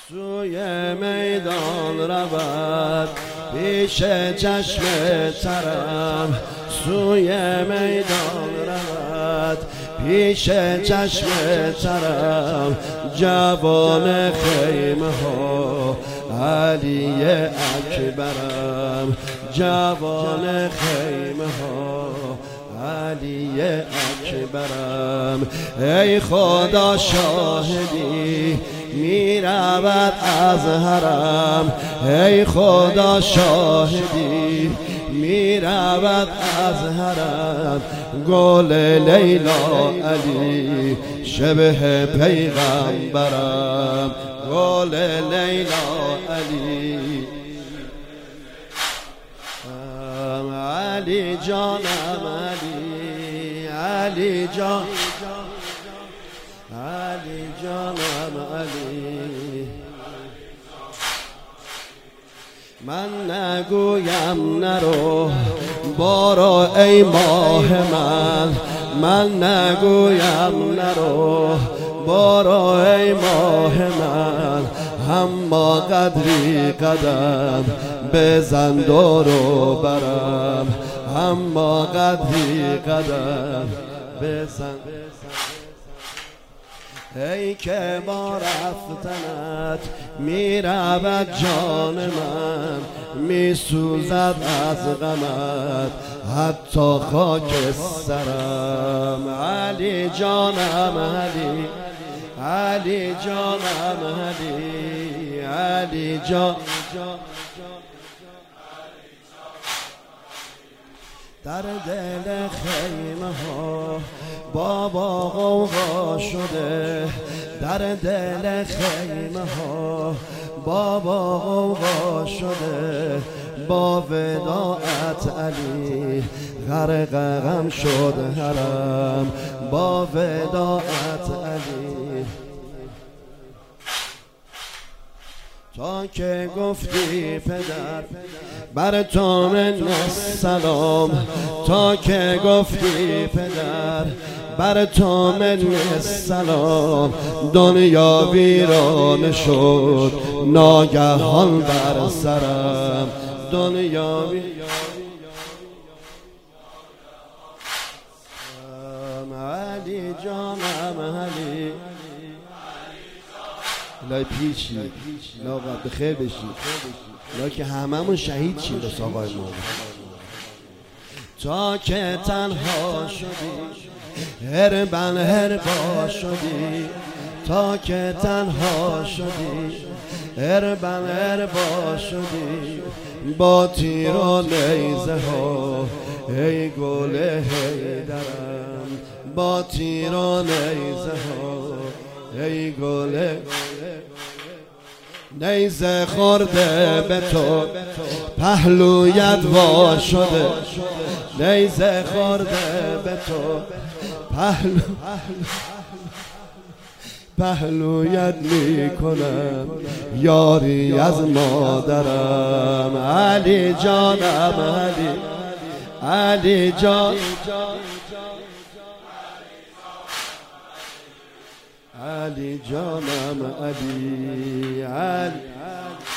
سوی میدان رود پیش چشم ترم، سوی میدان رود پیش چشم ترم. جوان خیمه ها علی اکبرم، جوان خیمه ها علی اکبرم. ای خدا شاهدی می رود از حرم، ای خدا شاهدی می رود از حرم. گل لیلا علی شبه پیغمبرم، گل لیلا علی علی جانم، علی علی جان، علی جانم علی. من نگویم نرو بارو ای ماه من نگویم نرو بارو ای ماه من. اما قدری قدم بزن دورو برم، اما قدری قدم بزن. ای که با رفتنت می رود جان من، می سوزد از غمت حتی خاک سرم. علی جانم علی، علی جانم علی، علی جان. در دل خیمه ها بابا غوغا شده، در دل خیمه ها بابا غوغا شده. با وداعت علی غرق غم شد حرم، با وداعت علی. تا که گفتی پدر بر تو من سلام، تا که گفتی پدر بر تو من سلام. دنیا ویران شد ناگهان بر سرم، دنیا علی جانم علی. لای پیچی لا بخیر بشی، لا که هممون شهید شیم به آقای مومن. تا که تنها شدی هربن هربا شدی، تا که تنها شدی هربن هربا شدی. با تیر و نیزه ها ای گل حیدرم، با تیر و نیزه ها ای گل. نیزه خورده به تو پهلویت وا شده، نیزه خورده به تو پهلویت میکنم یاری از مادرم. علی جانم علی، علی جان، علی جانم علی، علی